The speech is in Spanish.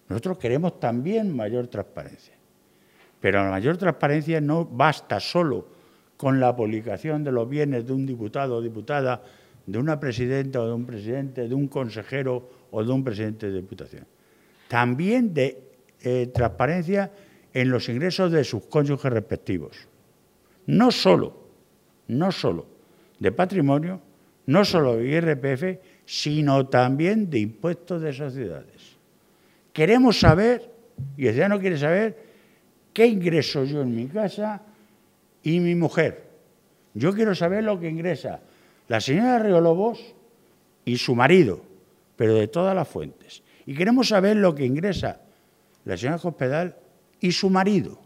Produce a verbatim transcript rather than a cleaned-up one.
Nosotros queremos también mayor transparencia. Pero la mayor transparencia no basta solo con la publicación de los bienes de un diputado o diputada, de una presidenta o de un presidente, de un consejero o de un presidente de diputación. También de eh, transparencia en los ingresos de sus cónyuges respectivos. No solo, no solo de patrimonio, no solo de I R P F, sino también de impuestos de sociedades. Queremos saber, y el ciudadano quiere saber, qué ingreso yo en mi casa y mi mujer. Yo quiero saber lo que ingresa la señora Riolobos y su marido, pero de todas las fuentes. Y queremos saber lo que ingresa la señora Cospedal y su marido.